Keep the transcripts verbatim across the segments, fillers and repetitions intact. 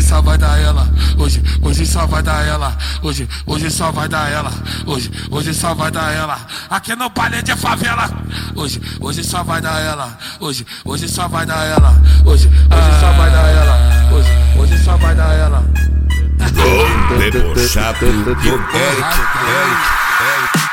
só vai dar ela. Hoje, hoje só vai dar ela. Hoje, hoje só vai dar ela. Hoje, hoje só vai dar ela. Aqui no palha de favela. Hoje, hoje só vai dar ela. Hoje, hoje só vai dar ela. Hoje, hoje só vai dar ela. Hoje, hoje só vai dar ela. Debochado do Eric, Eric, Eric.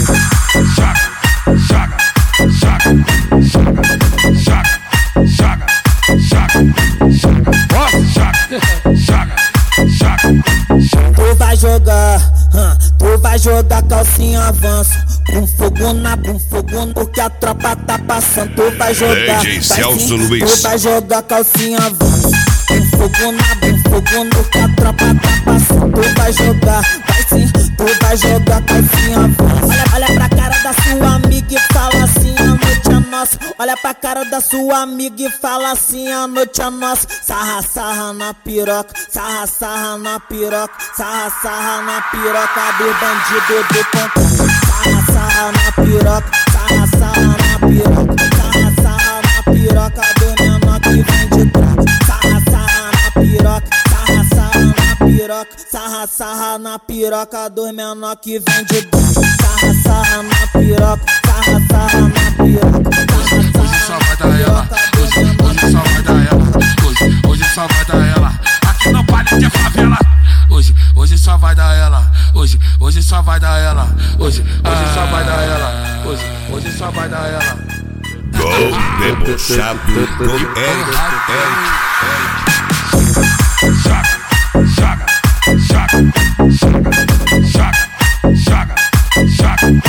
Joga, joga, joga, joga, joga, joga, joga, joga, joga. Tu vai jogar, hum, tu vai jogar calcinha avanço. Com fogo na, com fogo no, porque a tropa tá passando. Tu vai jogar, D J Celso sim, Luiz. tu vai jogar calcinha avanço. Com fogo na, com fogo no, porque a tropa tá passando. Tu vai jogar, vai sim, tu vai jogar calcinha avanço. Olha, olha pra cara da sua amiga e fala assim, a noite é nossa. Olha pra cara da sua amiga e fala assim, a noite é nossa. Sarra, sarra na piroca, sarra, sarra na piroca, sarra, sarra na piroca do bandido do pontão. Sarra, sarra na piroca, sarra, sarra na piroca, sarra, sarra na piroca do menor que vem de trás. Sarra, sarra na piroca, sarra, sarra na piroca, sarra, sarra na piroca do menor que vem de trás. Sarra, sarra na piroca, sarra, sarra na piroca. Hoje só vai dar ela. Hoje, hoje só vai dar ela. Hoje, hoje só vai dar ela. Aqui no palha de favela. Hoje, hoje só vai dar ela. Hoje, hoje só vai dar ela. Hoje, hoje só vai dar ela. Hoje, hoje só vai dar ela. Gol debochado do Eric, Eric, Eric. Joga, joga, joga, joga, joga, joga,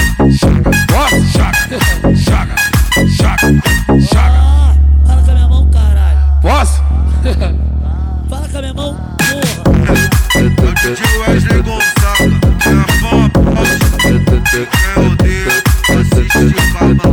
joga, joga, joga, joga. Fala com a minha mão, caralho. Posso? Fala com a minha mão, porra. É o D J Wesley Gonzaga, que é a pop, é o dedo, assiste de barba.